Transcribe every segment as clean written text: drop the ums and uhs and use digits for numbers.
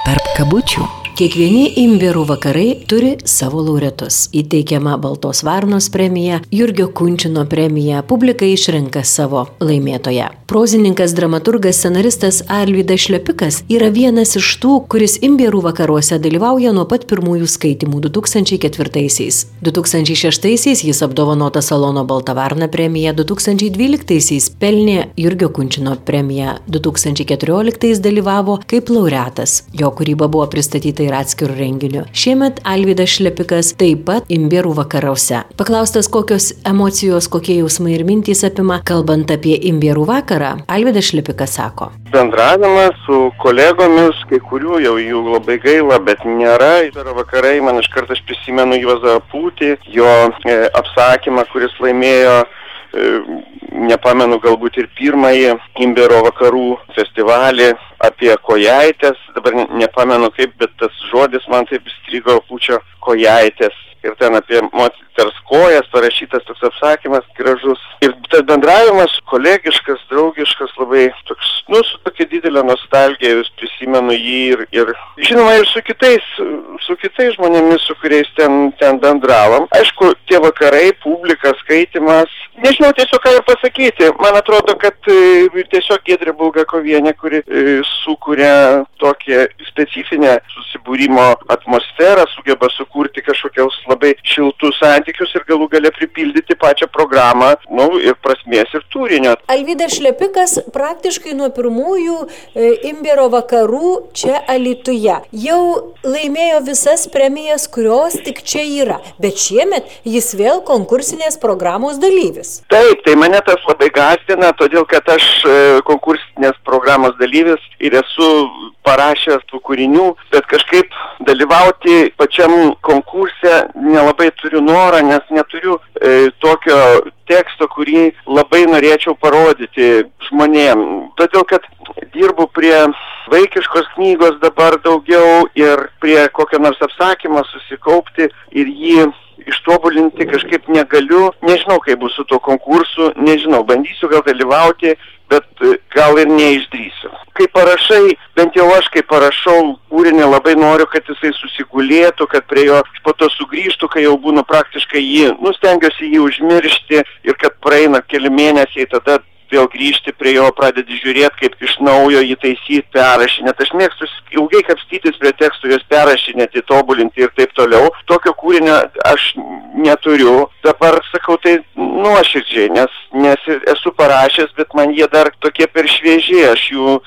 Tarp kabučių. Kiekvieni imbierų vakarai turi savo laureatus. Įteikiama Baltos varnos premija, Jurgio Kunčino premija, publika išrenka savo laimėtoją. Prozininkas, dramaturgas, scenaristas Alvydas Šlepikas yra vienas iš tų, kuris imbierų vakaruose dalyvauja nuo pat pirmųjų skaitymų 2004-aisiais. 2006-aisiais jis apdovanotas Salono Balta varna premija, 2012-aisiais pelnė Jurgio Kunčino premiją, 2014-ais dalyvavo kaip laureatas. Jo kūryba buvo pristatyta ir atskirų renginių. Šiemet Alvydas Šlepikas taip pat imbierų vakaruose. Paklaustas, kokios emocijos, kokie jausmai ir mintys apima, kalbant apie imbierų vakarą, Alvydas Šlepikas sako. Bendravimas su kolegomis, kai kurių jau jų labai gaila, bet nėra. Imbierų vakarai, man iš karto aš prisimenu Juozą Pūtį, jo apsakymą, kuris laimėjo nepamenu, galbūt ir pirmąjį imbierų vakarų festivalį apie kojaitės, dabar nepamenu kaip, bet tas žodis man taip įstrigo, Pūčio kojaitės. Ir ten apie moters kojas parašytas toks apsakymas gražus. Ir tas bendravimas kolegiškas, draugiškas, labai toks, su tokia didelė nostalgija, vis prisimenu jį ir žinoma ir su kitais žmonėmis, su kuriais ten bendravom. Aišku, tie vakarai, publika, skaitimas, nežinau tiesiog ką ir pasakyti. Man atrodo, kad tiesiog Giedrė Bulgakovienė, kuri sukuria tokią specifinę susibūrimo atmosferą, sugeba sukurti kažkokios labai šiltus santykius ir galų gale pripildyti pačią programą, ir prasmės ir turinio. Alvydas Šlepikas praktiškai nuo pirmųjų imbierų vakarų čia Alytuje. Jau laimėjo visas premijas, kurios tik čia yra, bet šiemet jis vėl konkursinės programos dalyvis. Taip, tai mane tas labai gąsdina, todėl kad aš konkursinės programos dalyvis ir esu parašęs tų kūrinių, bet kažkaip dalyvauti pačiam konkurse nelabai turiu norą, nes neturiu tokio teksto, kurį labai norėčiau parodyti žmonėm. Todėl, kad dirbu prie vaikiškos knygos dabar daugiau ir prie kokio nors apsakymo susikaupti ir jį ištobulinti kažkaip negaliu. Nežinau, kaip bus su tuo konkursu, nežinau, bandysiu gal dalyvauti, bet gal ir neišdrįsiu. Kai parašai, bent jau aš kai parašau kūrinį, labai noriu, kad jisai susigulėtų, kad prie jo po to sugrįžtų, kai jau būnu praktiškai jį, stengiuosi jį užmiršti ir kad praeina keli mėnesiai, tada vėl grįžti prie jo, pradedi žiūrėti, kaip iš naujo jį taisyti, perrašinėti. Aš mėgstu ilgai kapstytis prie tekstų, juos perrašinėti, tobulinti ir taip toliau. Tokio kūrinio aš neturiu. Dabar sakau tai nuoširdžiai, nes esu parašęs, bet man jie dar tokie per švieži, aš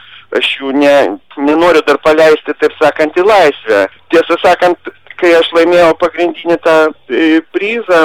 jų nenoriu dar paleisti, taip sakant, į laisvę. Tiesą sakant, kai aš laimėjau pagrindinį tą prizą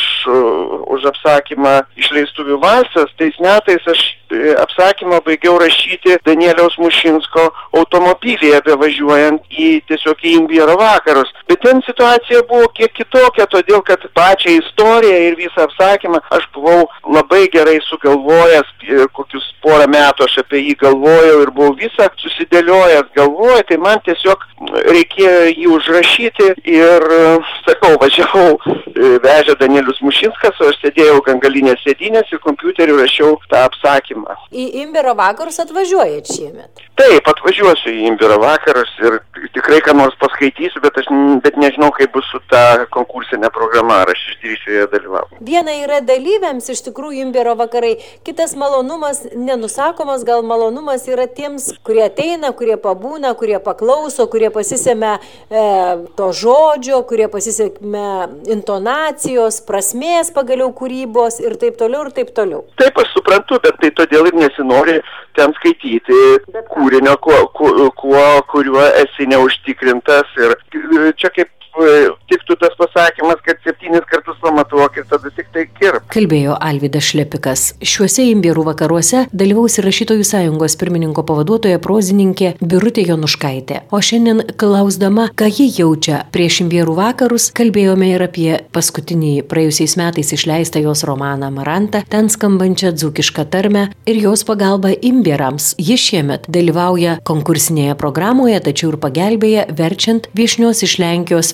už apsakymą Išleistuvių valsas, tais metais aš apsakymą baigiau rašyti Danieliaus Mušinsko automobilyje bevažiuojant tiesiog į imbierų vakarus. Bet ten situacija buvo kiek kitokia, todėl kad pačią istoriją ir visą apsakymą aš buvau labai gerai sugalvojęs, kokius porą metų aš apie jį galvojau ir buvau visą susidėliojęs galvoje, tai man tiesiog reikėjo jį užrašyti ir, sakau, važiavau, vežė Danielius Mušinskas, o aš sėdėjau gangalinės sėdynės ir kompiuteriu rašiau tą apsakymą. Į imbierų vakarus atvažiuojat šiemet? Taip, atvažiuosiu į imbierų vakarus ir tikrai ką nors paskaitysiu, bet nežinau, kaip bus su ta konkursinė programa, ar aš išdrįsiu joje dalyvauti. Viena yra dalyviams iš tikrųjų imbierų vakarai, kitas malonumas, nenusakomas gal malonumas yra tiems, kurie ateina, kurie pabūna, kurie paklauso, kurie pasisėmė to žodžio, kurie pasisėmė intonacijos, prasmės pagaliau kūrybos ir taip toliau ir taip toliau. Taip, aš suprantu, bet tai todėl ir nesinori ten skaityti kūrinio, kuriuo esi neužtikrintas ir čia kaip tiktų tas pasakymas, kad 7 kartus pamatuok ir tada tik tai kirp. Kalbėjo Alvydas Šlepikas. Šiuose imbierų vakaruose dalyvaus Rašytojų sąjungos pirmininko pavaduotoja prozininkė Birutė Jonuškaitė. O šiandien klausdama, ką ji jaučia prieš imbierų vakarus, kalbėjome ir apie paskutinį praėjusiais metais išleistą jos romaną Maranta, ten skambančią dzūkišką tarmę ir jos pagalbą imbierams. Ji šiemet dalyvauja konkursinėje programoje, tačiau ir pagelbėja verčiant viešnios iš Lenkijos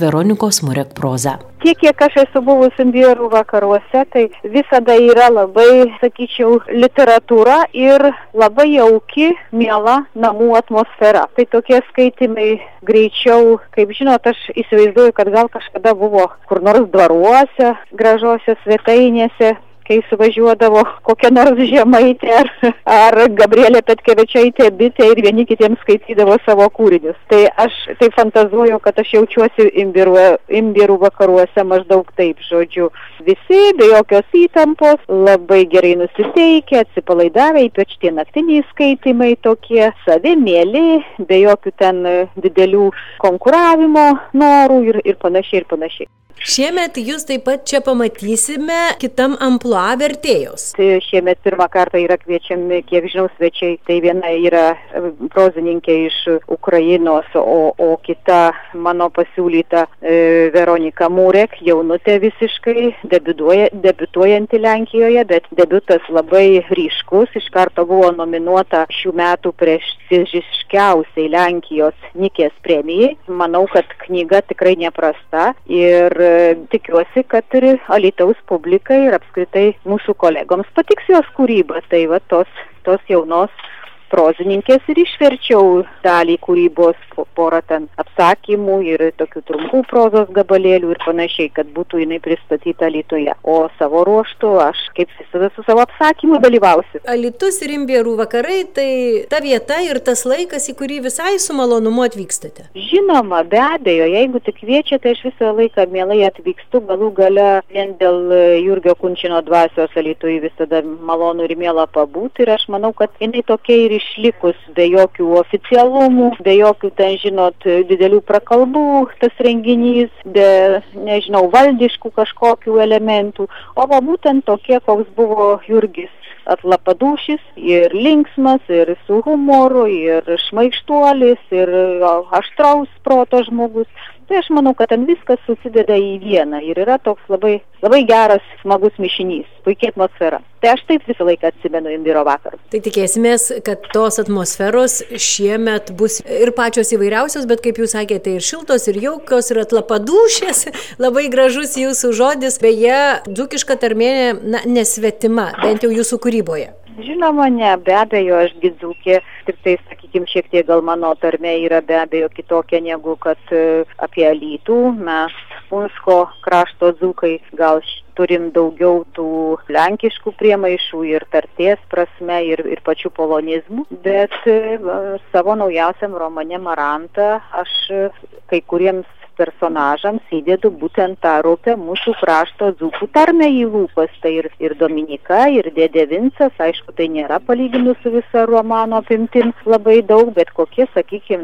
Veronikos Murek proza. Tiek, kiek aš esu buvus Imbierų vakaruose, tai visada yra labai, sakyčiau, literatūra ir labai jauki, miela namų atmosfera. Tai tokie skaitimai greičiau, kaip žinot, aš įsivaizduoju, kad gal kažkada buvo kur nors dvaruose, gražiose svetainėse, kai suvažiuodavo kokia nors Žemaitė ar Gabrielė Petkevičaitė bitė ir vieni kitiems skaitydavo savo kūrinius. Tai aš taip fantazuoju, kad aš jaučiuosi Imbierų vakaruose maždaug taip, žodžiu. Visi be jokios įtampos, labai gerai nusiteikę, atsipalaidavę, ypač tie naktiniai skaitimai tokie, savi, mieli, be jokių ten didelių konkuravimo norų ir panašiai ir panašiai. Šiemet jūs taip pat čia pamatysime kitam amplua vertėjos. Tai šiemet pirmą kartą yra kviečiami, kiek žinau, svečiai. Tai viena yra prozininkė iš Ukrainos, o kita mano pasiūlyta Veronika Murek, jaunutė visiškai, debiutuojanti Lenkijoje, bet debiutas labai ryškus. Iš karto buvo nominuota šių metų prestižiškiausiai Lenkijos Nikės premijai. Manau, kad knyga tikrai neprasta ir tikiuosi, kad ir Alytaus publikai ir apskritai mūsų kolegoms patiks jos kūryba. Tai va tos jaunos prozininkės ir išverčiau dalį kūrybos, porą ten apsakymų ir tokių trumpų prozos gabalėlių ir panašiai, kad būtų jinai pristatyta Alytuje. O savo ruoštų aš kaip visada su savo apsakymu dalyvausiu. Alytus ir Imbierų vakarai tai ta vieta ir tas laikas, į kurį visai su malonumu atvykstate. Žinoma, be abejo, jeigu tik kviečiate, aš visą laiką mielai atvykstu, galų gale vien dėl Jurgio Kunčino dvasios Alytuje visada malonu ir miela pabūti ir aš manau, kad jinai tokia ir išlikus be jokių oficialumų, be jokių ten, žinot, didelių prakalbų tas renginys, be, nežinau, valdiškų kažkokių elementų, o va būtent tokie, koks buvo Jurgis. Atlapadūšis ir linksmas, ir su humoru, ir šmaikštuolis, ir aštraus proto žmogus. Tai aš manau, kad ten viskas susideda į vieną ir yra toks labai, labai geras, smagus mišinys, puikia atmosfera. Tai aš taip visą laiką atsimenu Imbierų vakarus. Tai tikėsimės, kad tos atmosferos šiemet bus ir pačios įvairiausios, bet kaip jūs sakėte, ir šiltos, ir jaukios, ir atlapadūšės. Labai gražus jūsų žodis, beje, dzūkiška tarmė nesvetima, bent jau jūsų kūryboje. Žinoma, ne, be abejo, aš gi dzūkė, tik tai, sakykime, šiek tiek gal mano tarmė yra be abejo kitokia negu kad apie Alytų. Mes Punsko krašto dzūkai gal turim daugiau tų lenkiškų priemaišų ir tarties prasme, ir pačių polonizmų, bet savo naujausiam romane Maranta aš kai kuriems personažams įdėdu būtent tą ropę mūsų krašto dzūkų tarmę į lūpas. Tai ir Dominika, ir dėdė Vincas, aišku, tai nėra palyginus su visa romano apimtim labai daug, bet kokie, sakykime,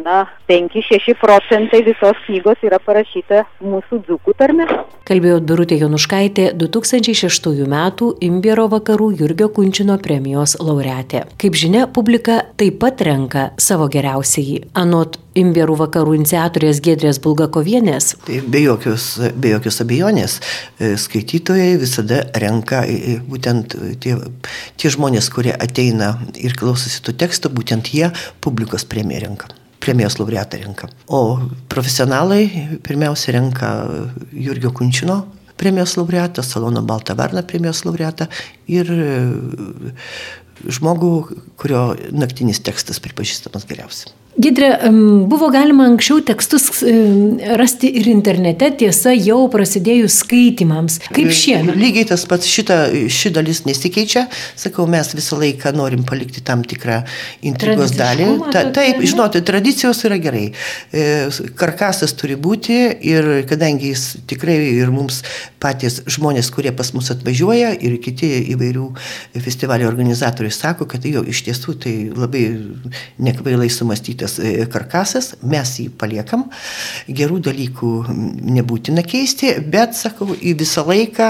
5-6% visos knygos yra parašyta mūsų dzūkų tarme. Kalbėjo Birutė Jonuškaitė, 2006 metų Imbierų vakarų Jurgio Kunčino premijos laureatė. Kaip žinia, publika taip pat renka savo geriausiąjį. Anot Imbierų vakarų iniciatorės Giedrės Bulgakovienės. Tai be jokios abejonės skaitytojai visada renka būtent tie žmonės, kurie ateina ir klausosi tų tekstų, būtent jie publikos premiją renka. Premijos laureatą renka. O profesionalai pirmiausia renka Jurgio Kunčino premijos laureatą, Salono Balta varna premijos laureatą ir žmogų, kurio naktinis tekstas pripažįstamas geriausiai. Giedre, buvo galima anksčiau tekstus rasti ir internete, tiesa, jau prasidėjus skaitymams. Kaip šiemet? Lygiai tas pats, ši dalis nesikeičia. Sakau, mes visą laiką norim palikti tam tikrą intrigos dalį. Taip, žinoti, tradicijos yra gerai. Karkasas turi būti ir kadangi jis tikrai ir mums patys žmonės, kurie pas mus atvažiuoja ir kiti įvairių festivalio organizatoriai sako, kad jo iš tiesų tai labai nekvailai sumąstytas karkasas, mes jį paliekam, gerų dalykų nebūtina keisti, bet, sakau, į visą laiką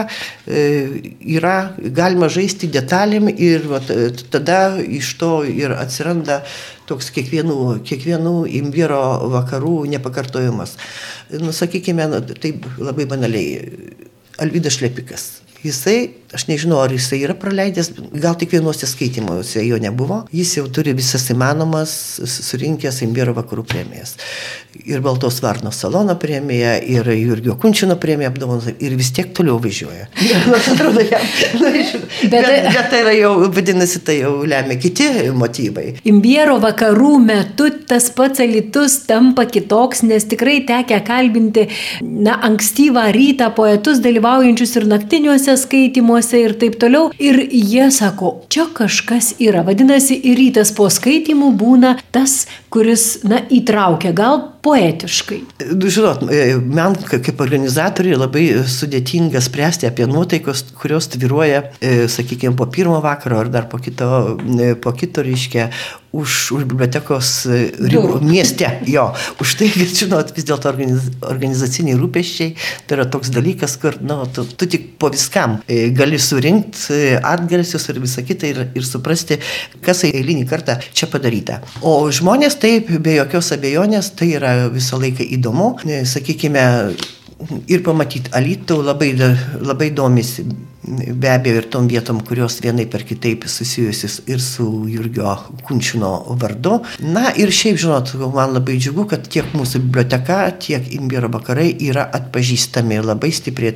yra galima žaisti detalėm ir tada iš to ir atsiranda toks kiekvienų Imbierų vakarų nepakartojimas. Sakykime, taip labai banaliai, Alvydas Šlepikas. jisai, aš nežinau, ar jisai yra praleidęs, gal tik vienuose skaitymuose jo nebuvo, jis jau turi visas įmanomas surinkęs Imbiero vakarų premijas. Ir Baltos varnos salono premiją, ir Jurgio Kunčino premiją apdovanota, ir vis tiek toliau važiuoja. Aš atrodo, bet tai yra jau, vadinasi, tai jau lemia kiti motyvai. Imbiero vakarų metu tas pats Alytus tampa kitoks, nes tikrai tekę kalbinti ankstyvą rytą poetus dalyvaujančius ir naktiniuose skaitymuose ir taip toliau. Ir jie sako, čia kažkas yra. Vadinasi, ir rytas po skaitymų būna tas, kuris, įtraukia gal poetiškai. Žinot, man kaip organizatoriui labai sudėtinga spręsti apie nuotaikos, kurios tvyruoja, sakykime, po pirmo vakaro ar dar po kito reiškia, už bibliotekos ribų mieste. Jo, už tai, žinot, vis dėlto organizaciniai rūpesčiai, tai yra toks dalykas, kur, tu tik po viskam gali surinkti atgarsius ir visą kitą ir suprasti, kas eilinį kartą čia padaryta. O žmonės taip, be jokios abejonės, tai yra visą laiką įdomu, sakykime, ir pamatyti Alytų labai domisi. Be abejo ir tom vietom, kurios vienai per kitaip susijusius ir su Jurgio Kunčino vardu. Ir šiaip, žinot, man labai džiugu, kad tiek mūsų biblioteka, tiek Imbiero vakarai yra atpažįstami, labai stipriai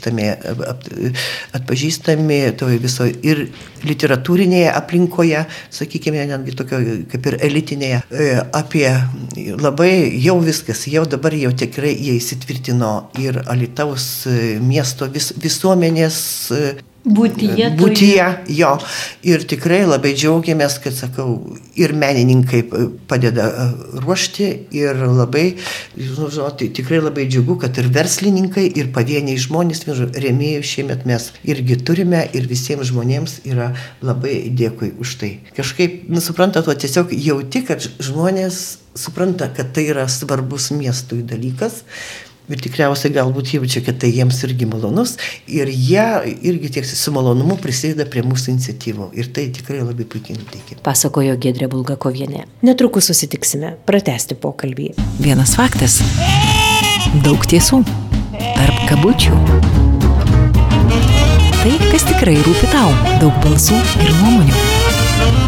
atpažįstami toje viso ir literatūrinėje aplinkoje, sakykime, netgi tokio kaip ir elitinėje, apie labai jau viskas, jau dabar jau tikrai jie įsitvirtino ir Alytaus miesto visuomenės būtyje, jo. Ir tikrai labai džiaugiamės, kad, sakau, ir menininkai padeda ruošti ir labai, žinot, tikrai labai džiugu, kad ir verslininkai, ir pavieniai žmonės, rėmėjų šiemet mes irgi turime ir visiems žmonėms yra labai dėkui už tai. Kažkaip, suprantat, tiesiog jauti, kad žmonės supranta, kad tai yra svarbus miestui dalykas. Ir tikriausiai galbūt jaučia, kad tai jiems irgi malonus ir jie irgi tiek su malonumu prisideda prie mūsų iniciatyvų ir tai tikrai labai puikiai nuteikia. Pasakojo Giedrė Bulgakovienė. Netrukus susitiksime, pratęsti pokalbį. Vienas faktas. Daug tiesų. Tarp kabučių. Tai, kas tikrai rūpi tau. Daug balsų ir nuomonių.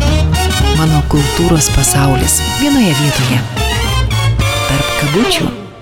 Mano kultūros pasaulis vienoje vietoje. Tarp kabučių.